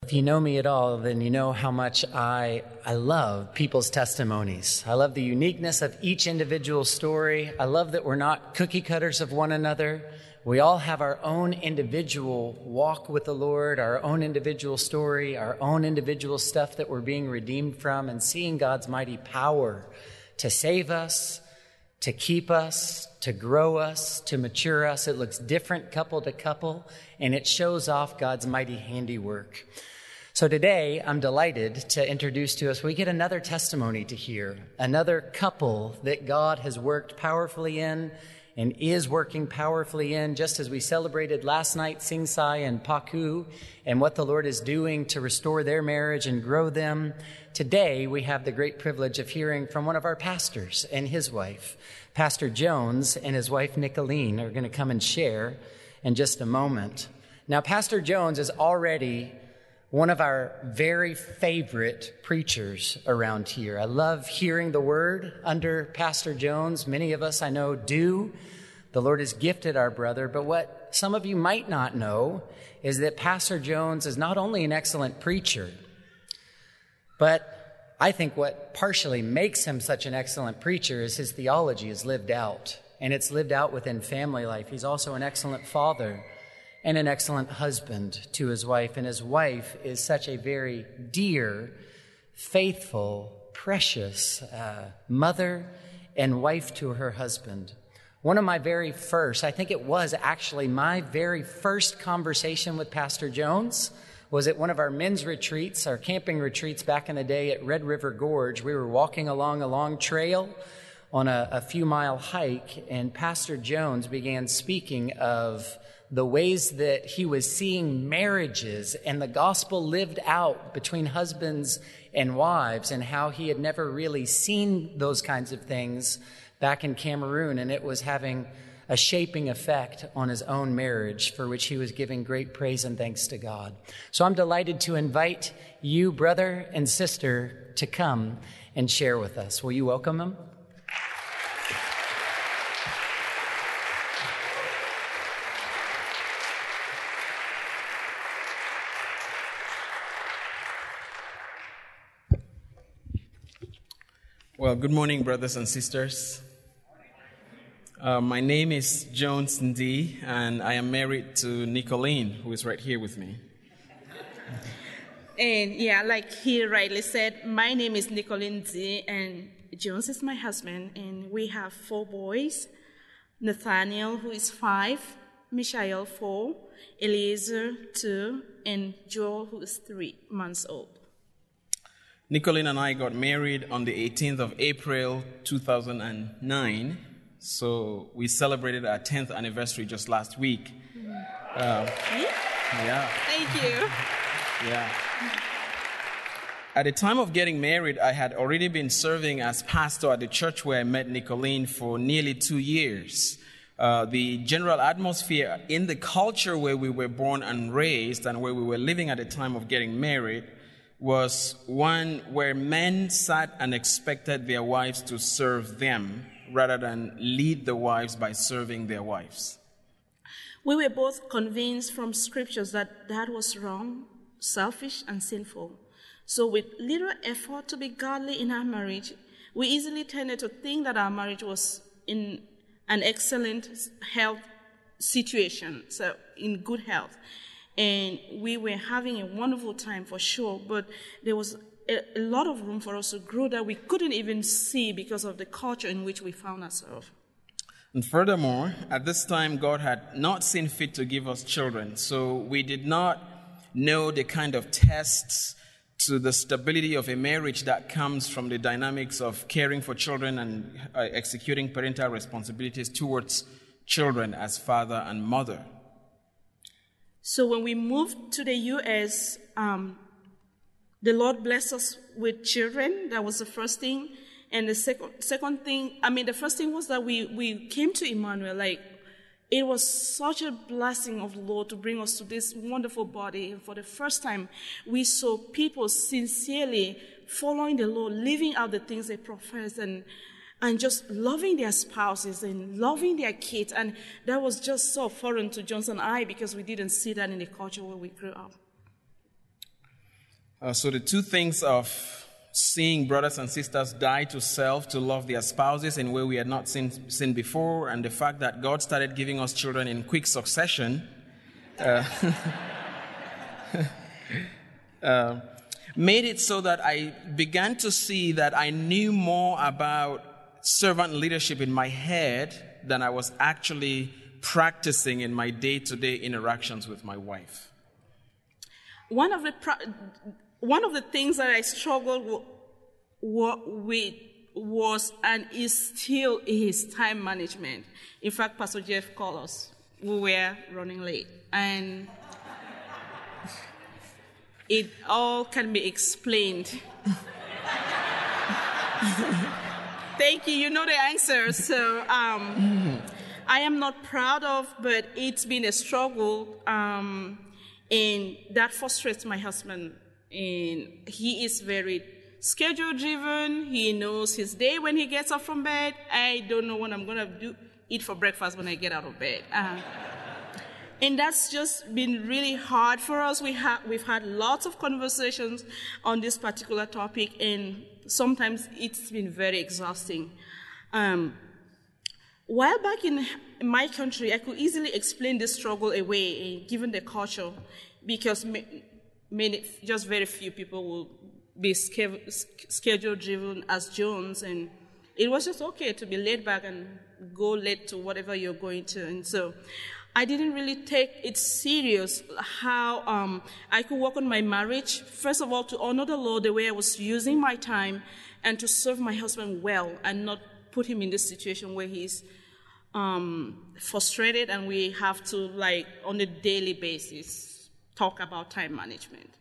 if you know me at all, then you know how much I love people's testimonies. I love the uniqueness of each individual story. I love that we're not cookie cutters of one another. We all have our own individual walk with the Lord, our own individual story, our own individual stuff that we're being redeemed from, and seeing God's mighty power to save us, to keep us, to grow us, to mature us. It looks different couple to couple, and it shows off God's mighty handiwork. So today, I'm delighted to introduce to us, we get another testimony to hear, another couple that God has worked powerfully in and is working powerfully in, just as we celebrated last night, Sing Sai and Paku, and what the Lord is doing to restore their marriage and grow them. Today, we have the great privilege of hearing from one of our pastors and his wife. Pastor Jones and his wife, Nicolene, are going to come and share in just a moment. Now, Pastor Jones is already one of our very favorite preachers around here. I love hearing the word under Pastor Jones. Many of us, I know, do. The Lord has gifted our brother. But what some of you might not know is that Pastor Jones is not only an excellent preacher, but I think what partially makes him such an excellent preacher is his theology is lived out, and it's lived out within family life. He's also an excellent father and an excellent husband to his wife, and his wife is such a very dear, faithful, precious mother and wife to her husband. One of my very first, I think it was actually my very first conversation with Pastor Jones was at one of our men's retreats, our camping retreats back in the day at Red River Gorge. We were walking along a long trail on a few-mile hike, and Pastor Jones began speaking of the ways that he was seeing marriages and the gospel lived out between husbands and wives, and how he had never really seen those kinds of things back in Cameroon, and it was having a shaping effect on his own marriage, for which he was giving great praise and thanks to God. So I'm delighted to invite you, brother and sister, to come and share with us. Will you welcome him? Well, good morning, brothers and sisters. My name is Jones Ndi, and I am married to Nicolene, who is right here with me. And yeah, like he rightly said, my name is Nicolene Ndi, and Jones is my husband, and we have 4 boys. Nathaniel, who is 5, Mishael, 4, Eliezer, 2, and Joel, who is 3 months old. Nicolene and I got married on the 18th of April, 2009. So we celebrated our 10th anniversary just last week. Yeah. Thank you. Yeah. At the time of getting married, I had already been serving as pastor at the church where I met Nicolene for nearly 2 years. The general atmosphere in the culture where we were born and raised and where we were living at the time of getting married was one where men sat and expected their wives to serve them rather than lead the wives by serving their wives. We were both convinced from scriptures that was wrong, selfish, and sinful. So with little effort to be godly in our marriage, we easily tended to think that our marriage was in an excellent health situation, so in good health. And we were having a wonderful time for sure, but there was a lot of room for us to grow that we couldn't even see because of the culture in which we found ourselves. And furthermore, at this time, God had not seen fit to give us children, so we did not know the kind of tests to the stability of a marriage that comes from the dynamics of caring for children and executing parental responsibilities towards children as father and mother. So when we moved to the U.S., the Lord blessed us with children. That was the first thing. And the second thing, the first thing was that we came to Emmanuel. Like, it was such a blessing of the Lord to bring us to this wonderful body. And for the first time, we saw people sincerely following the Lord, living out the things they profess, and just loving their spouses and loving their kids. And that was just so foreign to Jones and I because we didn't see that in the culture where we grew up. So the two things of seeing brothers and sisters die to self to love their spouses in a way we had not seen before, and the fact that God started giving us children in quick succession made it so that I began to see that I knew more about servant leadership in my head than I was actually practicing in my day-to-day interactions with my wife. One of the things that I struggled with was and is still is time management. In fact, Pastor Jeff called us. We were running late. And it all can be explained. Thank you. You know the answer. So I am not proud of, but it's been a struggle. And that frustrates my husband. And he is very schedule-driven. He knows his day when he gets up from bed. I don't know what I'm going to eat for breakfast when I get out of bed. And that's just been really hard for us. We've had lots of conversations on this particular topic, and sometimes it's been very exhausting. While back in my country, I could easily explain this struggle away, given the culture, because just very few people will be schedule-driven as Jones, and it was just okay to be laid back and go late to whatever you're going to. And so I didn't really take it serious how I could work on my marriage, first of all, to honor the Lord the way I was using my time and to serve my husband well and not put him in this situation where he's frustrated and we have to, like, on a daily basis, talk about time management.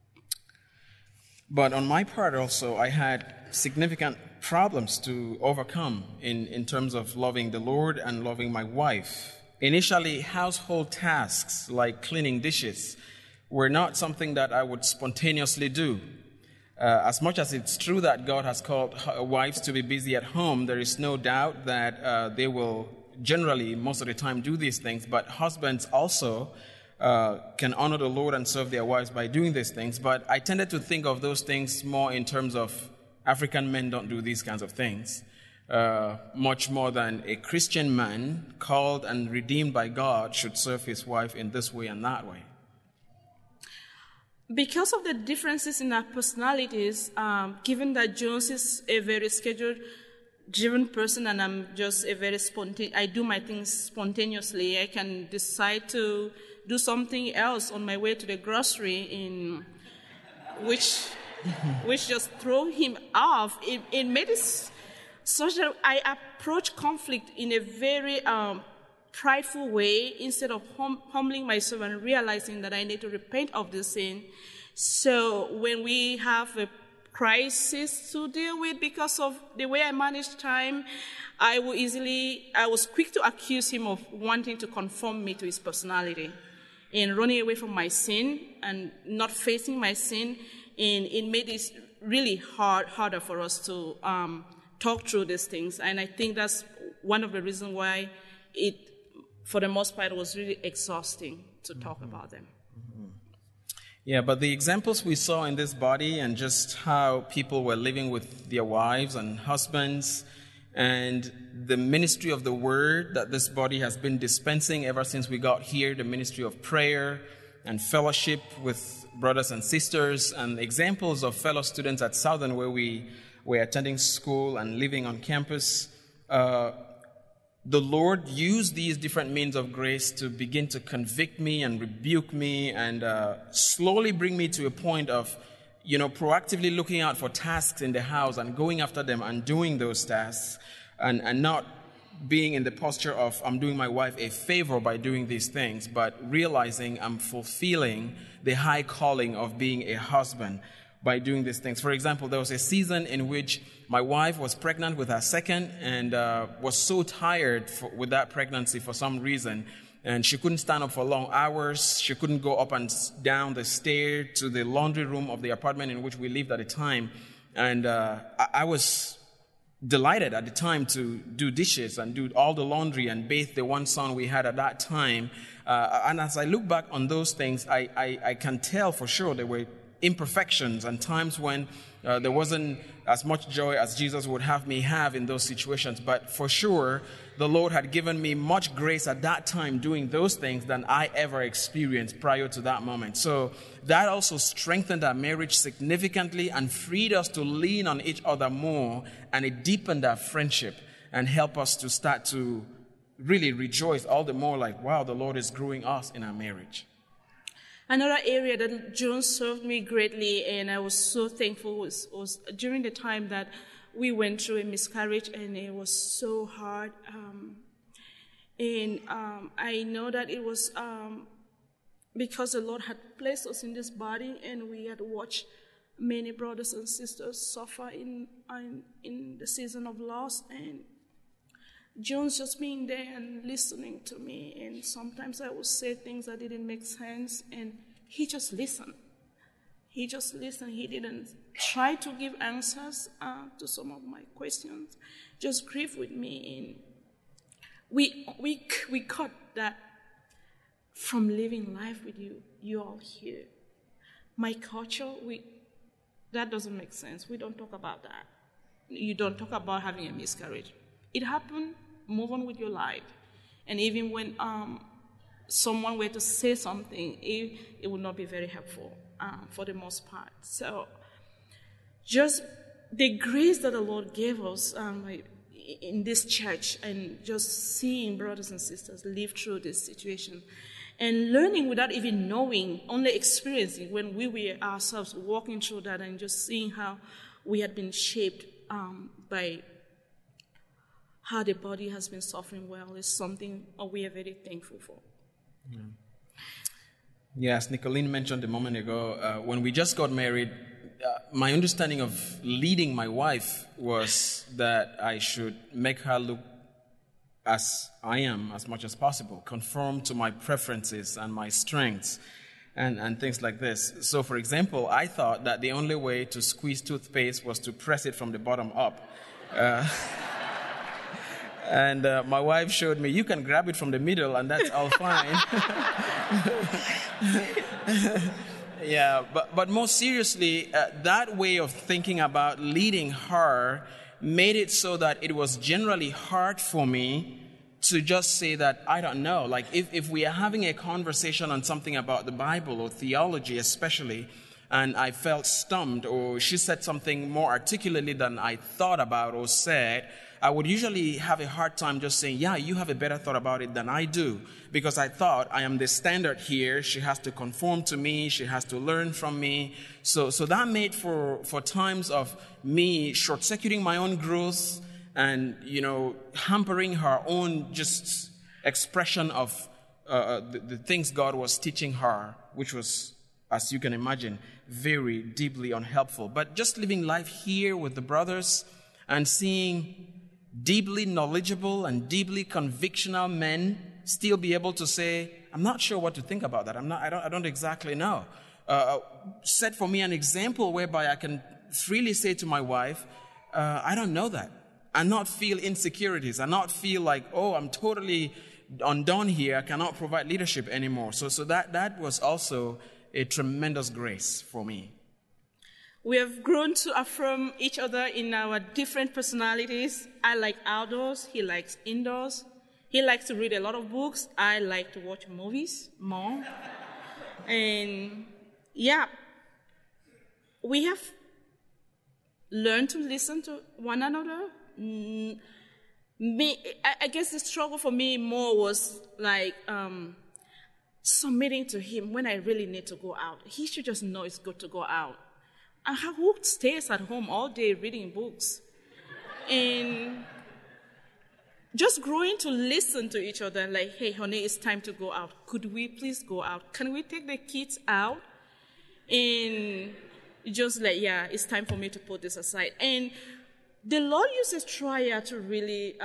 But on my part also, I had significant problems to overcome in terms of loving the Lord and loving my wife. Initially, household tasks like cleaning dishes were not something that I would spontaneously do. As much as it's true that God has called wives to be busy at home, there is no doubt that they will generally, most of the time, do these things. But husbands also can honor the Lord and serve their wives by doing these things. But I tended to think of those things more in terms of African men don't do these kinds of things. Much more than a Christian man called and redeemed by God should serve his wife in this way and that way. Because of the differences in our personalities, given that Jones is a very schedule-driven person and I'm just a very I do my things spontaneously, I can decide to do something else on my way to the grocery, which just throw him off. It made it such that I approach conflict in a very prideful way instead of humbling myself and realizing that I need to repent of this sin. So when we have a crisis to deal with because of the way I manage time, I was quick to accuse him of wanting to conform me to his personality and running away from my sin and not facing my sin. And it made it really harder for us to talk through these things. And I think that's one of the reasons why it, for the most part, was really exhausting to talk about them. Mm-hmm. Yeah, but the examples we saw in this body and just how people were living with their wives and husbands and the ministry of the word that this body has been dispensing ever since we got here, the ministry of prayer and fellowship with brothers and sisters, and examples of fellow students at Southern where we were attending school and living on campus. The Lord used these different means of grace to begin to convict me and rebuke me and slowly bring me to a point of, proactively looking out for tasks in the house and going after them and doing those tasks and not being in the posture of I'm doing my wife a favor by doing these things, but realizing I'm fulfilling the high calling of being a husband by doing these things. For example, there was a season in which my wife was pregnant with her second and was so tired with that pregnancy for some reason, and she couldn't stand up for long hours. She couldn't go up and down the stair to the laundry room of the apartment in which we lived at the time. And I was delighted at the time to do dishes and do all the laundry and bathe the one son we had at that time. And as I look back on those things, I can tell for sure there were imperfections and times when there wasn't as much joy as Jesus would have me have in those situations. But for sure, the Lord had given me much grace at that time doing those things than I ever experienced prior to that moment. So that also strengthened our marriage significantly and freed us to lean on each other more, and it deepened our friendship and helped us to start to really rejoice all the more like, wow, the Lord is growing us in our marriage. Another area that John served me greatly, and I was so thankful, was during the time that we went through a miscarriage, and it was so hard. I know that it was because the Lord had placed us in this body, and we had watched many brothers and sisters suffer in the season of loss, and John's just being there and listening to me, and sometimes I would say things that didn't make sense, and he just listened. He just listened. He didn't try to give answers to some of my questions. Just grieve with me, and we cut that from living life with you. You all here. My culture, that doesn't make sense. We don't talk about that. You don't talk about having a miscarriage. It happened. Move on with your life. And even when someone were to say something, it would not be very helpful for the most part. So just the grace that the Lord gave us in this church, and just seeing brothers and sisters live through this situation and learning without even knowing, only experiencing when we were ourselves walking through that, and just seeing how we had been shaped by how the body has been suffering well is something we are very thankful for. Yeah. Yes, Nicolene mentioned a moment ago, when we just got married, my understanding of leading my wife was that I should make her look as I am as much as possible, conform to my preferences and my strengths and things like this. So, for example, I thought that the only way to squeeze toothpaste was to press it from the bottom up. And my wife showed me, you can grab it from the middle and that's all fine. Yeah, but more seriously, that way of thinking about leading her made it so that it was generally hard for me to just say that, I don't know. Like if we are having a conversation on something about the Bible or theology especially, and I felt stumped, or she said something more articulately than I thought about or said, I would usually have a hard time just saying, yeah, you have a better thought about it than I do. Because I thought I am the standard here. She has to conform to me. She has to learn from me. So that made for times of me short-circuiting my own growth and, hampering her own just expression of the things God was teaching her, which was, as you can imagine, very deeply unhelpful. But just living life here with the brothers and seeing deeply knowledgeable and deeply convictional men still be able to say, I'm not sure what to think about that. I don't exactly know. Set for me an example whereby I can freely say to my wife, I don't know that. And not feel insecurities, and not feel like, oh, I'm totally undone here. I cannot provide leadership anymore. So that was also a tremendous grace for me. We have grown to affirm each other in our different personalities. I like outdoors. He likes indoors. He likes to read a lot of books. I like to watch movies more. And yeah, we have learned to listen to one another. I guess the struggle for me more was like submitting to him when I really need to go out. He should just know it's good to go out. And who stays at home all day reading books? And just growing to listen to each other, like, hey, honey, it's time to go out. Could we please go out? Can we take the kids out? And just like, yeah, it's time for me to put this aside. And the Lord uses trial to really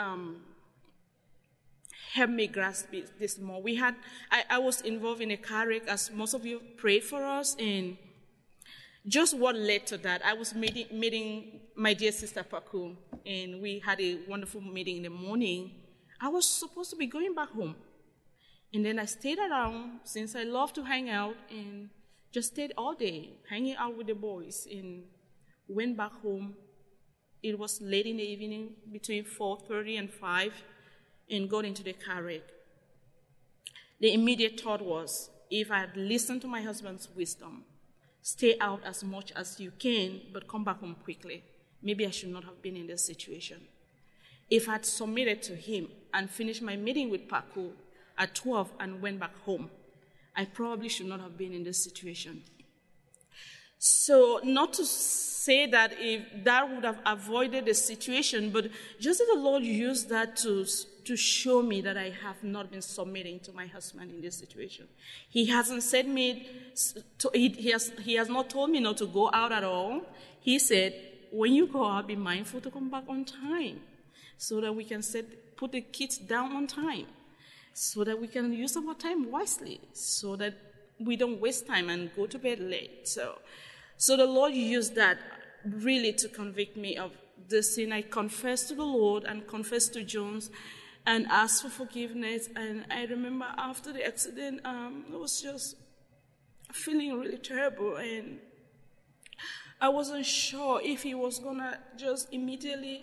help me grasp this more. I was involved in a car wreck, as most of you prayed for us, and just what led to that, I was meeting my dear sister Paku, and we had a wonderful meeting in the morning. I was supposed to be going back home. And then I stayed around, since I love to hang out, and Just stayed all day, hanging out with the boys, and went back home. It was late in the evening, between 4:30 and 5, and got into the car wreck. The immediate thought was, if I had listened to my husband's wisdom, stay out as much as you can, but come back home quickly, maybe I should not have been in this situation. If I had submitted to him and finished my meeting with Paco at 12 and went back home, I probably should not have been in this situation. So, not to say that if that would have avoided the situation, but just that the Lord used that to show me that I have not been submitting to my husband in this situation. He hasn't said he has not told me not to go out at all. He said, when you go out, be mindful to come back on time, so that we can put the kids down on time, so that we can use our time wisely, so that we don't waste time and go to bed late. So the Lord used that really to convict me of the sin. I confessed to the Lord and confessed to Jones and asked for forgiveness. And I remember after the accident, I was just feeling really terrible. And I wasn't sure if he was going to just immediately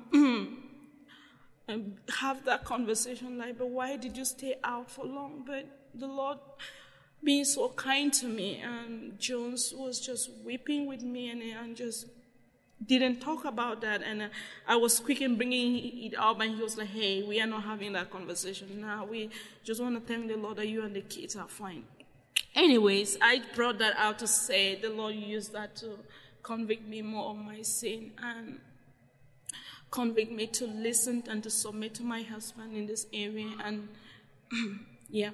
have that conversation, like, but why did you stay out for long? But the Lord being so kind to me, and Jones was just weeping with me and just didn't talk about that. And I was quick in bringing it up, and he was like, hey, we are not having that conversation now. We just want to thank the Lord that you and the kids are fine. Anyways, I brought that out to say the Lord used that to convict me more of my sin and convict me to listen and to submit to my husband in this area. And yeah.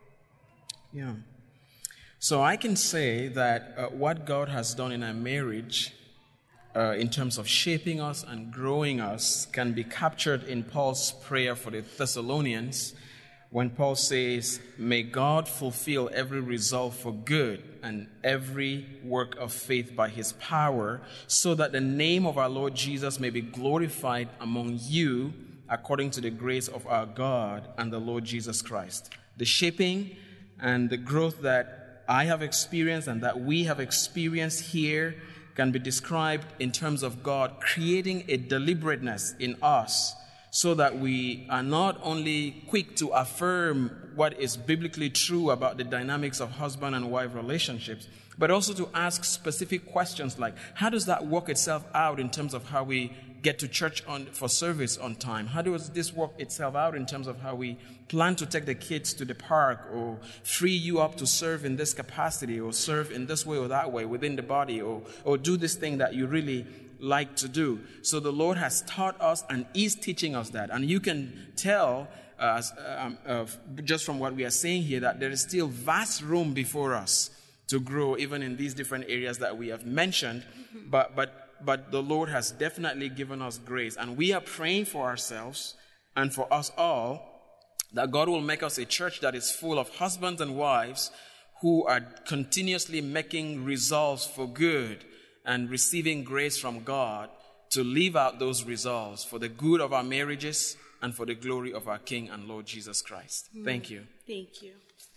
So I can say that what God has done in our marriage in terms of shaping us and growing us can be captured in Paul's prayer for the Thessalonians, when Paul says, may God fulfill every resolve for good and every work of faith by his power, so that the name of our Lord Jesus may be glorified among you according to the grace of our God and the Lord Jesus Christ. The shaping and the growth that I have experienced and that we have experienced here can be described in terms of God creating a deliberateness in us, so that we are not only quick to affirm what is biblically true about the dynamics of husband and wife relationships, but also to ask specific questions like, how does that work itself out in terms of how we get to church for service on time? How does this work itself out in terms of how we plan to take the kids to the park, or free you up to serve in this capacity, or serve in this way or that way within the body, or do this thing that you really like to do? So the Lord has taught us and is teaching us that. And you can tell just from what we are saying here that there is still vast room before us to grow, even in these different areas that we have mentioned. But the Lord has definitely given us grace. And we are praying for ourselves and for us all that God will make us a church that is full of husbands and wives who are continuously making resolves for good and receiving grace from God to live out those resolves for the good of our marriages and for the glory of our King and Lord Jesus Christ. Thank you. Thank you.